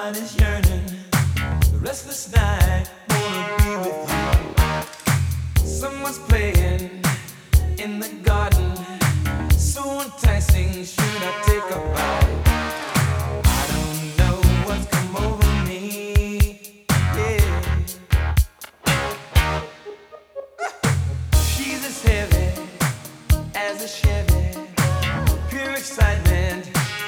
mind is yearning. The restless night, wanna be with you. Someone's playing in the garden, so enticing. Should I take a bite? I don't know what's come over me. Yeah, she's as heavy as a Chevy, pure excitement.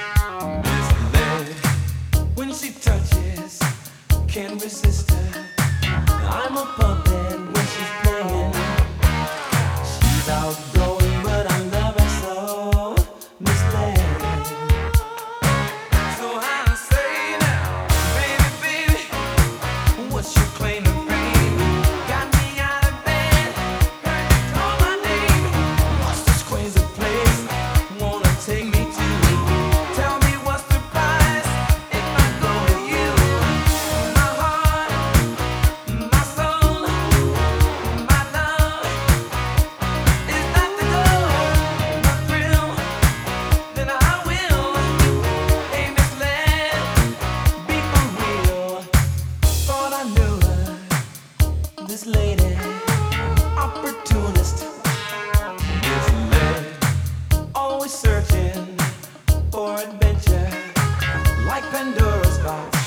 When she touches, can't resist her. I'm a puppet when she's playing. She's outgoing, but I love her so, misled. So I say now, baby, baby, what's your claim to fame? Got me out of bed, heard you call my name. What's this crazy place? Wanna take me to? Tell me what's the price if I go with you? My heart, my soul, my love is not to go. My thrill, then I will. Ain't misled, be for real. Thought I knew her, this lady, opportunist, misled. Always searching for adventure, like Pandora's box.